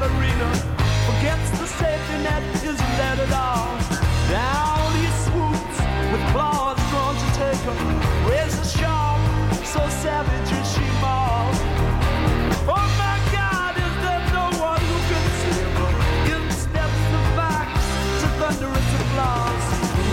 ballerina forgets the safety net isn't there at all. Down he swoops with claws drawn to take her. Razor sharp, so savage is she mauled. Oh my God, is there no one who can save her? In steps the fox to thunderous applause.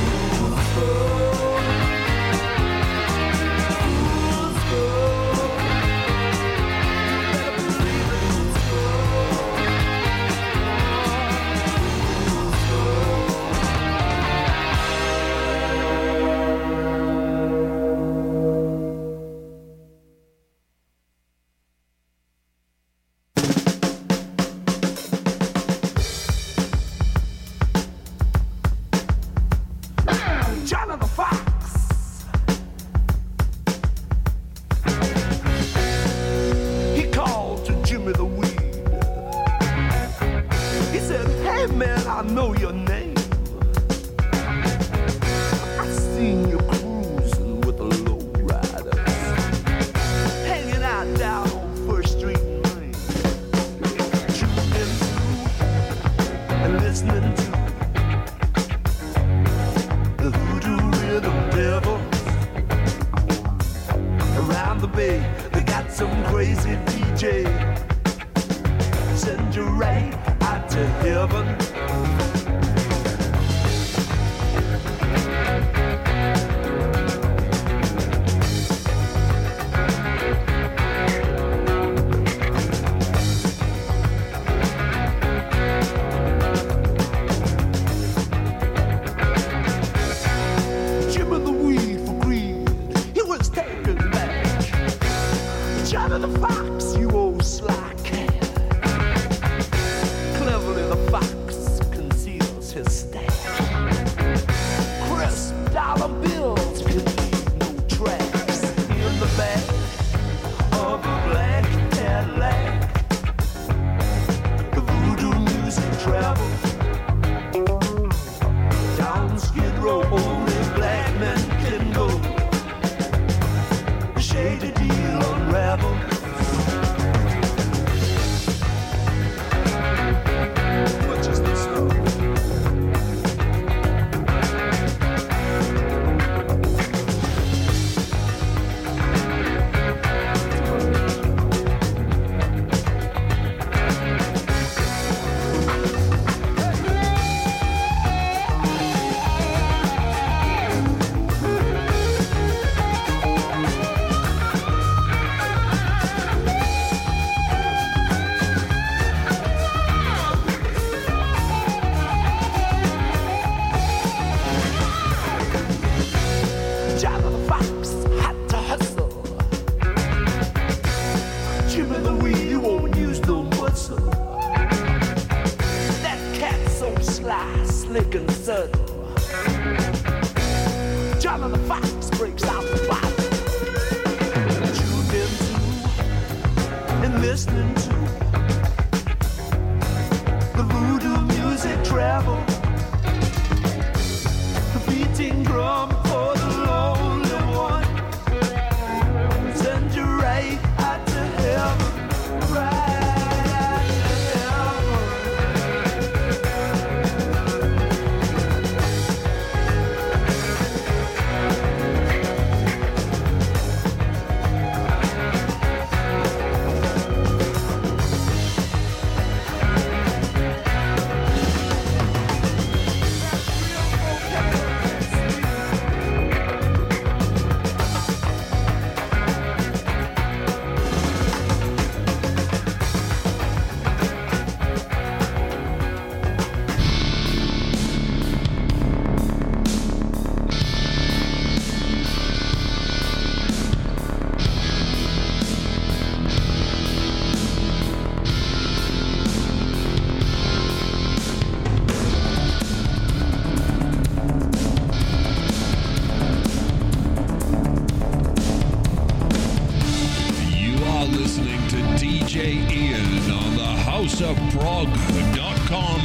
HouseOfProg.com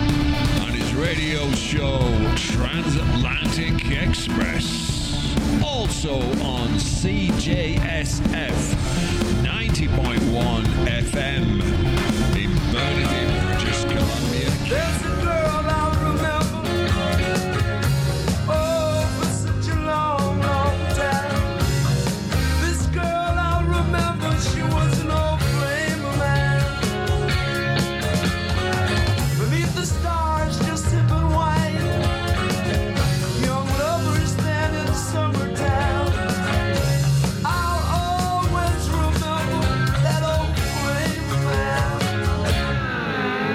and his radio show Transatlantic Express. Also on CJSF 90.1 FM in Eternity British Columbia. There's a girl I remember, oh, for such a long, long time. This girl I remember, she was an old flame of mine. Beneath the stars, just sipping wine, young lovers stand in summertime. I'll always remember that old flame of mine.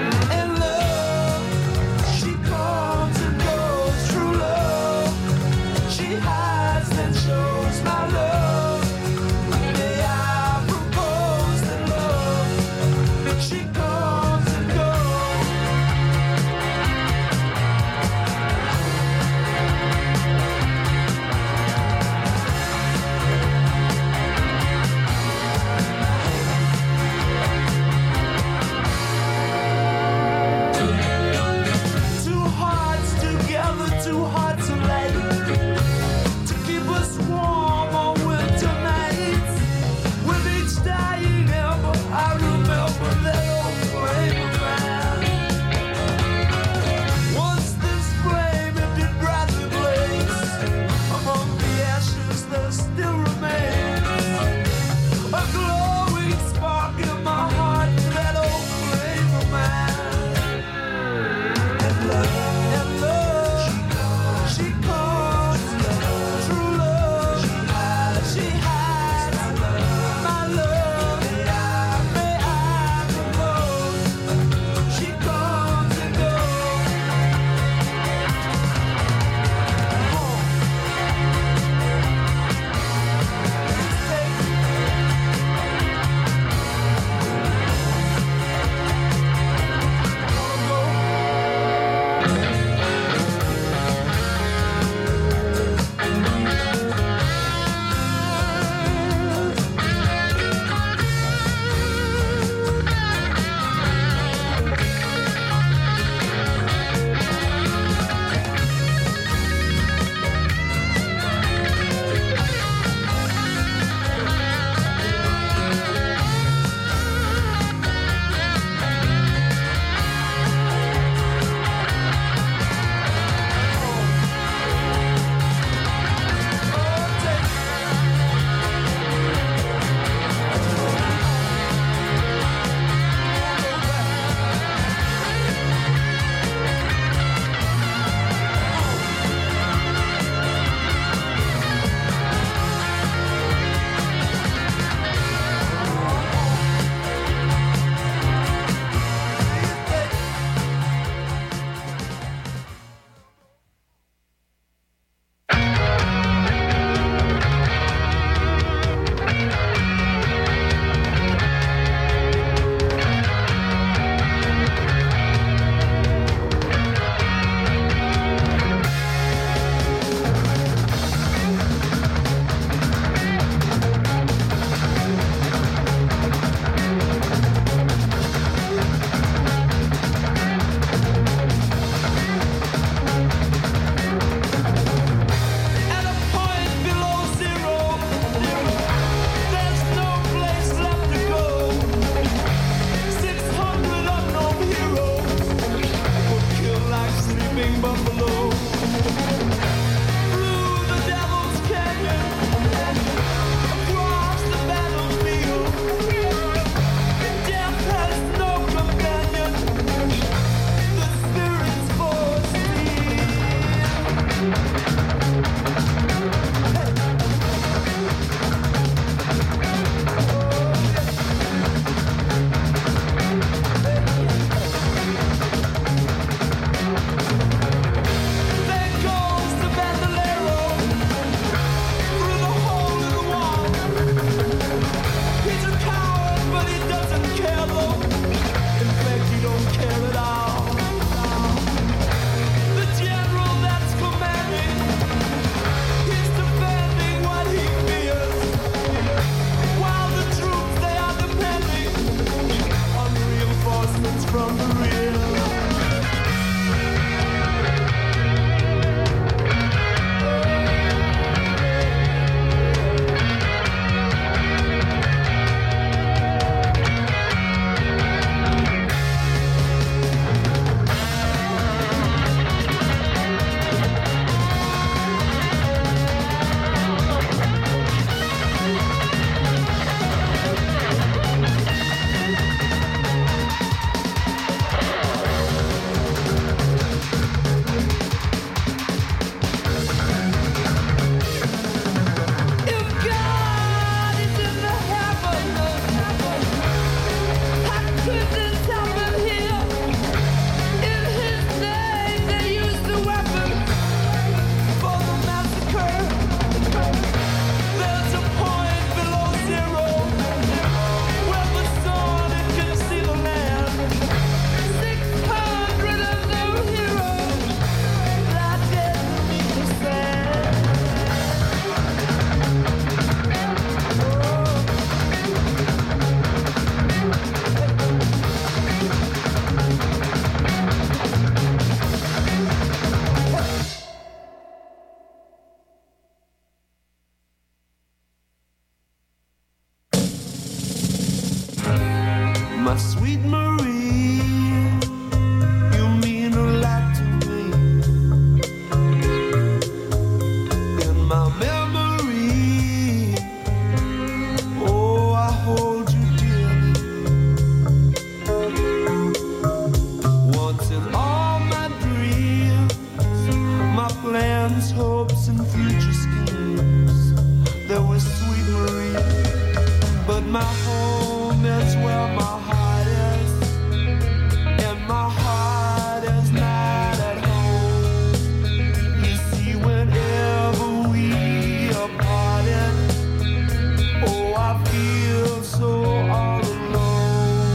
dreams, hopes, and future schemes. There was sweet Marie, but my home is where my heart is, and my heart is not at home. You see, whenever we are parted, oh, I feel so all alone.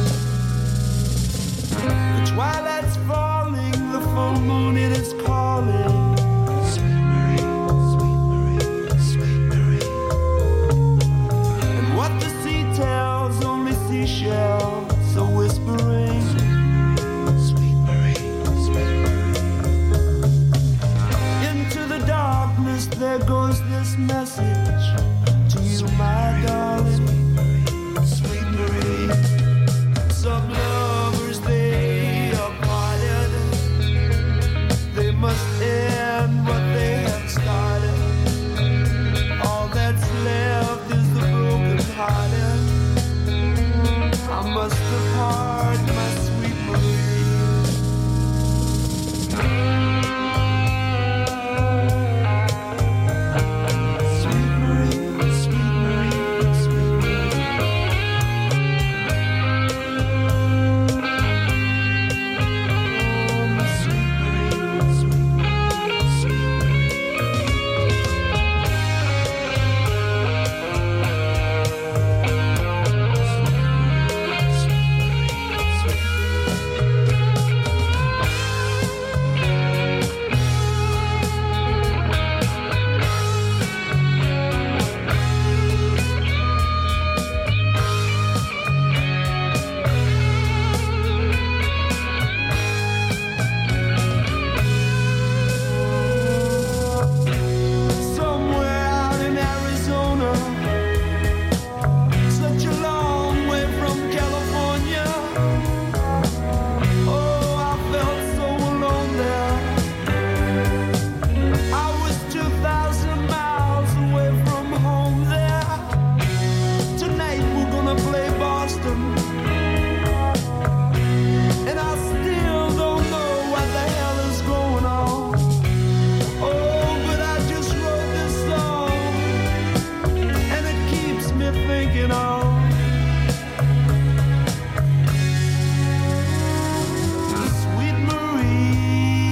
The twilight's falling, the full moon it is calling. Sweet Marie, sweet Marie. And what the sea tells, only seashells are whispering. Sweet Marie, sweet Marie. Into the darkness there goes this message to you, my darling. Sweet Marie. Some lovers they are parted. They must end what they have started. All that's left is the broken hearted. I must depart, my sweet Marie. Sweet Marie, sweet Marie, sweet Marie. Oh, my sweet Marie, sweet Marie, sweet somewhere out in Arizona, such a long way from California. Oh, I felt so alone there. I was 2,000 miles away from home there. Tonight we're gonna play Boston, and I still don't know what the hell is going on. Oh, but I just wrote this song, and it keeps me thinking on sweet Marie.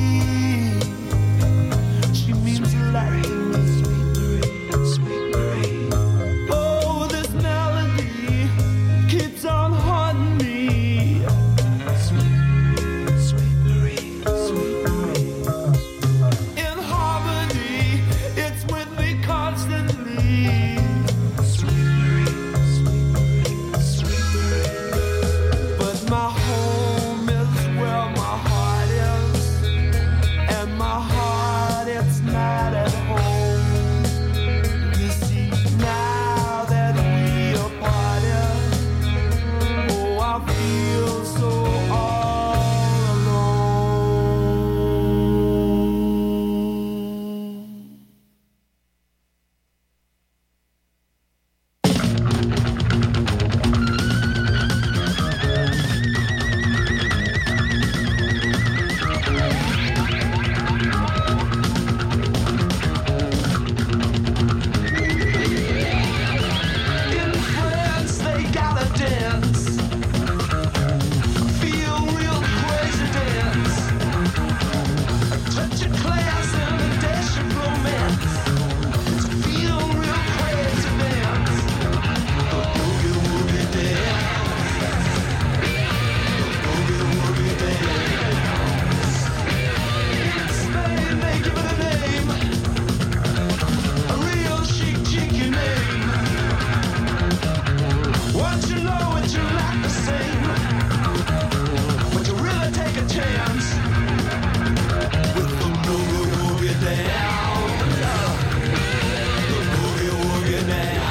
She means a lot to me. Sweet Marie, sweet Marie. Oh, this melody keeps on haunting me. Sweet Marie, sweet Marie, sweet Marie. In harmony, it's with me constantly. Sweet Marie, sweet Marie, sweet Marie. But my home is where my heart is, and my heart it's not at home. You see, now that we are parted, oh, I feel so all alone. In France, they gotta dance. Feel real crazy dance. A touch of class and a dash of romance. Feel real crazy dance. The boogie woogie dance. The boogie woogie dance. In Spain, they give it a name. A real chic, cheeky name. Once you know it, you like the same. But you really take a chance with the boogie woogie down. The boogie woogie down.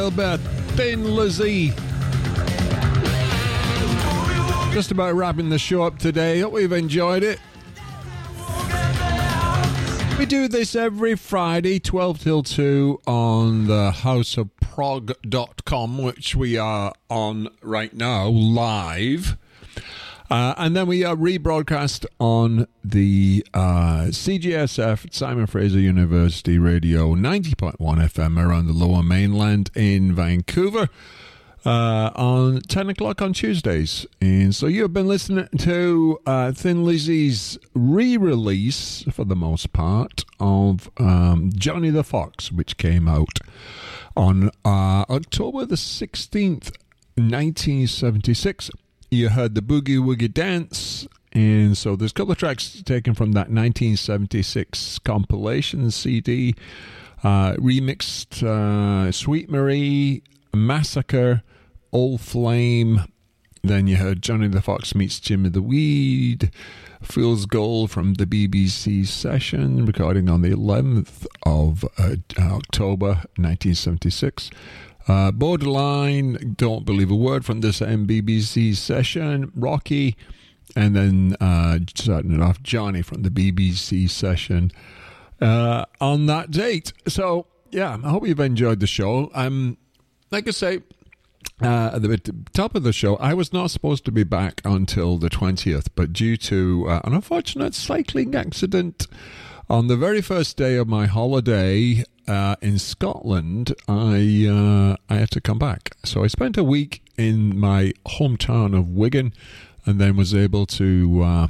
little bit of Thin Lizzy. Just about wrapping the show up today. Hope you've enjoyed it. We do this every Friday, 12 till 2 on the houseofprog.com, which we are on right now, live. And then we rebroadcast on the CGSF, Simon Fraser University Radio, 90.1 FM around the Lower Mainland in Vancouver on 10 o'clock on Tuesdays. And so you have been listening to Thin Lizzy's re-release, for the most part, of Johnny the Fox, which came out on October the 16th, 1976. You heard the Boogie Woogie Dance, and so there's a couple of tracks taken from that 1976 compilation CD, remixed Sweet Marie, Massacre, Old Flame. Then you heard Johnny the Fox meets Jimmy the Weed, Fool's Gold from the BBC session, recording on the 11th of October 1976. Borderline, Don't Believe a Word from this BBC session, Rocky, and then starting it off, Johnny from the BBC session on that date. So, yeah, I hope you've enjoyed the show. Like I say, at the top of the show, I was not supposed to be back until the 20th, but due to an unfortunate cycling accident on the very first day of my holiday in Scotland, I had to come back. So I spent a week in my hometown of Wigan, and then was able to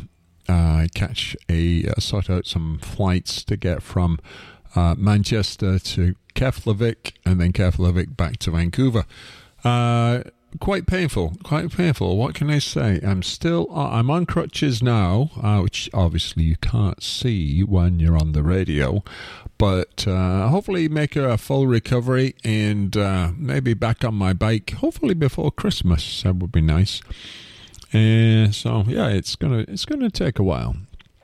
sort out some flights to get from Manchester to Keflavik, and then Keflavik back to Vancouver. Quite painful. What can I say? I'm on crutches now, which obviously you can't see when you're on the radio, but hopefully make a full recovery and maybe back on my bike, hopefully before Christmas. That would be nice. So yeah, it's gonna take a while.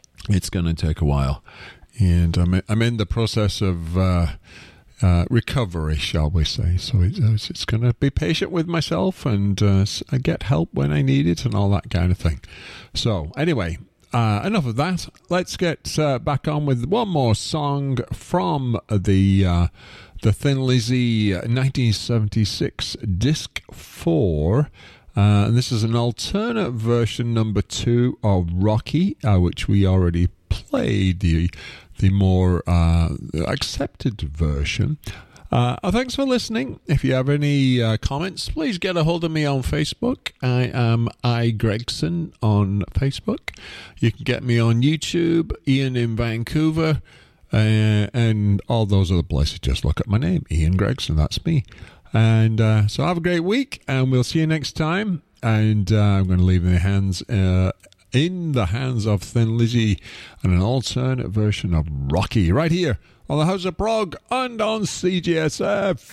And I'm in the process of recovery, shall we say. So it's going to be patient with myself, and I get help when I need it and all that kind of thing. So anyway, enough of that. Let's get back on with one more song from the Thin Lizzy 1976 Disc 4. And this is an alternate version, number 2 of Rocky, which we already played, the more accepted version. Thanks for listening. If you have any comments, please get a hold of me on Facebook. I am Gregson on Facebook. You can get me on YouTube, Ian in Vancouver, and all those other places. Just look at my name, Ian Gregson. That's me. And so have a great week, and we'll see you next time. And I'm going to leave in the hands of Thin Lizzy and an alternate version of Rocky right here on the House of Prog and on CGSF.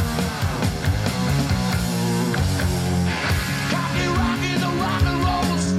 Rocky, the rock and roll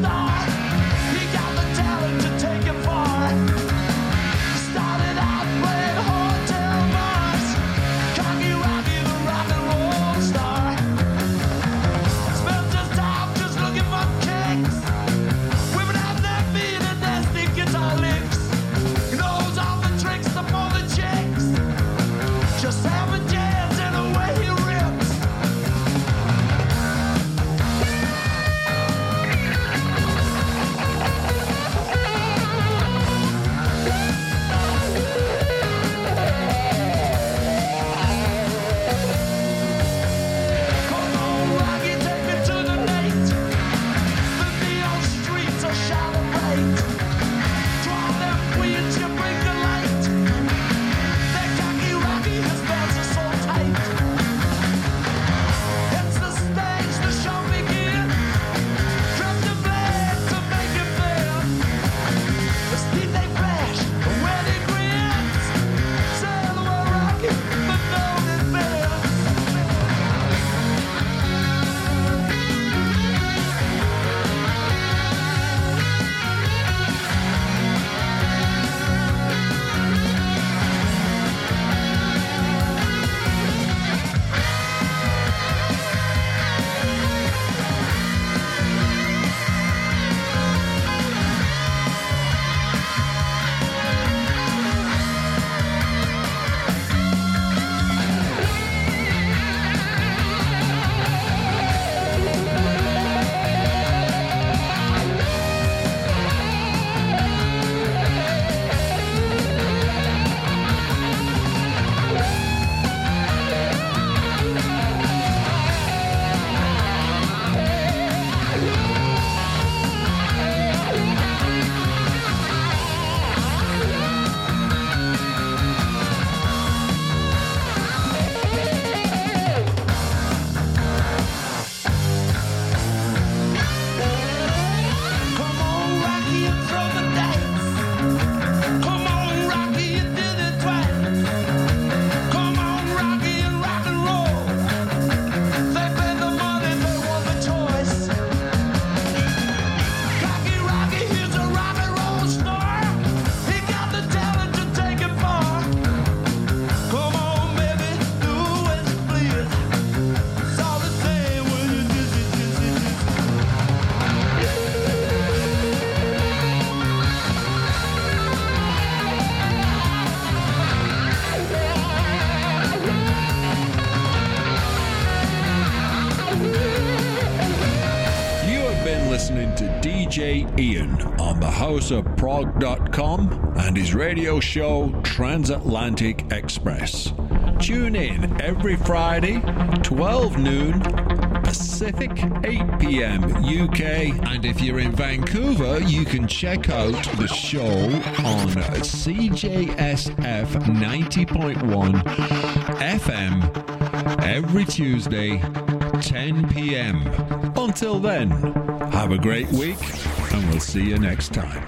Ian on the houseofprog.com and his radio show Transatlantic Express. Tune in every Friday, 12 noon Pacific, 8 p.m. UK. And if you're in Vancouver, you can check out the show on CJSF 90.1 FM every Tuesday, 10 p.m. Until then, have a great week, and we'll see you next time.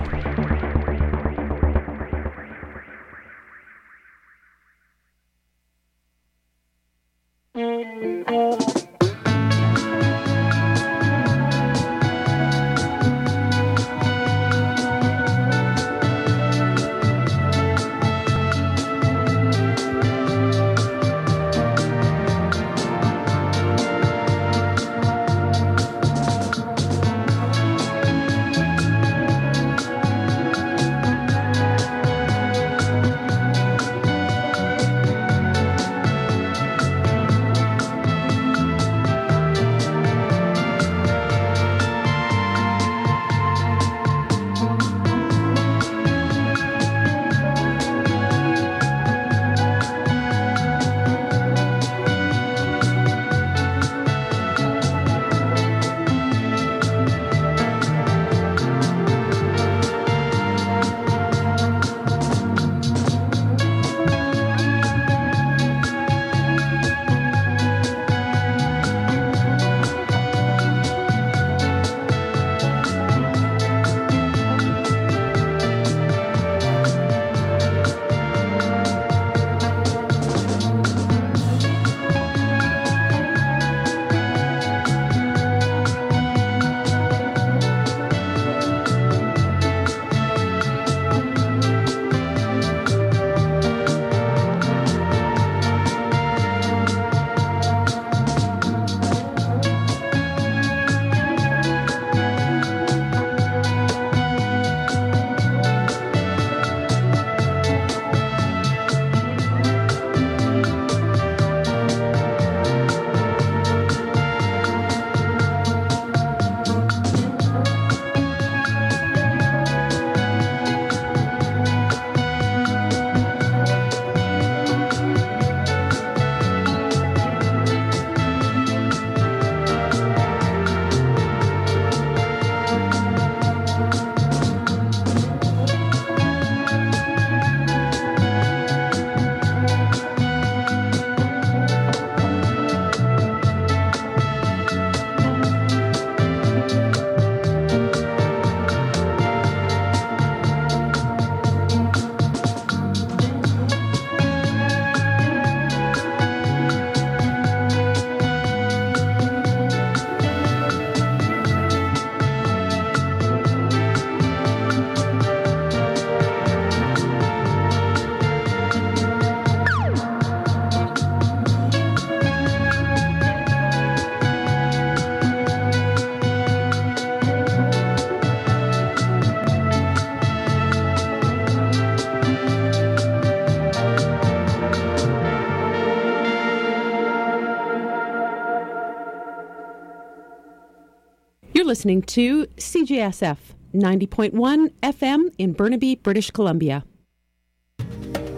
Listening to CJSF 90.1 FM in Burnaby, British Columbia.